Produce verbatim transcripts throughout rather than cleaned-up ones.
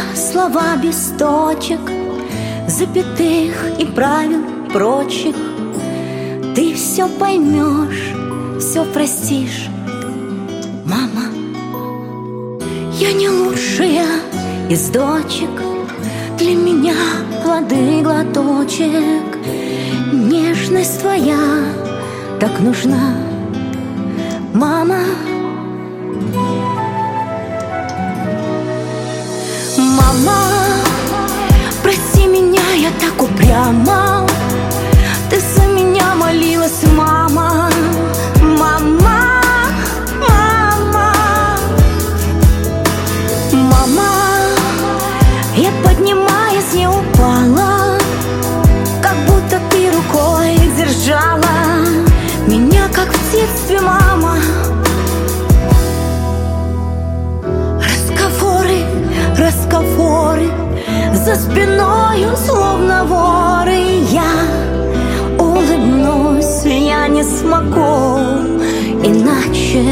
слова без точек, запятых и правил прочих. Ты все поймешь, все простишь, мама. Я не лучшая из дочек, для меня воды глоточек. Нежность твоя так нужна, мама. Мама, прости меня, я так упряма. Ты за меня молилась, мама. Мама, мама. Мама, я поднимаясь не упала, как будто ты рукой держала меня, как в детстве, мама. Разговоры, разговоры за спиною, словно воры. Я улыбнусь, я не смогу иначе.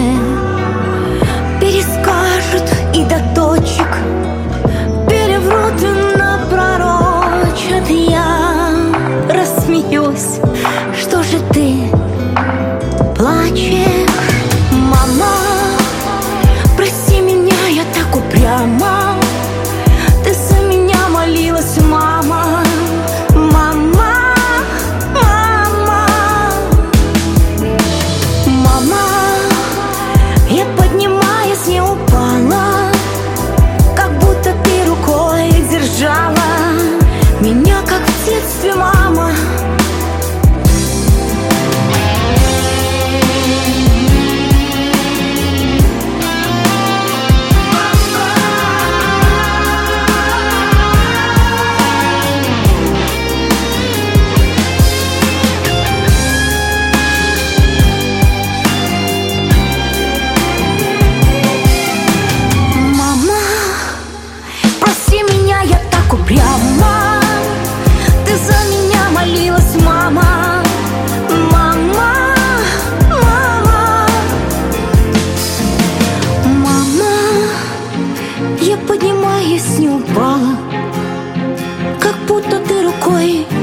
Перескажут и до точек, переврут и напророчат. Я рассмеюсь, что же ты плачешь, мама? Прости меня, я так упряма. Ты за меня молилась, мама. Мама, мама. Мама, я поднимаясь не упала, как будто ты рукой держала меня, как в детстве, мама. Упряма, ты за меня молилась, мама. Мама, мама. Мама, я поднимаюсь, не упала, как будто ты рукой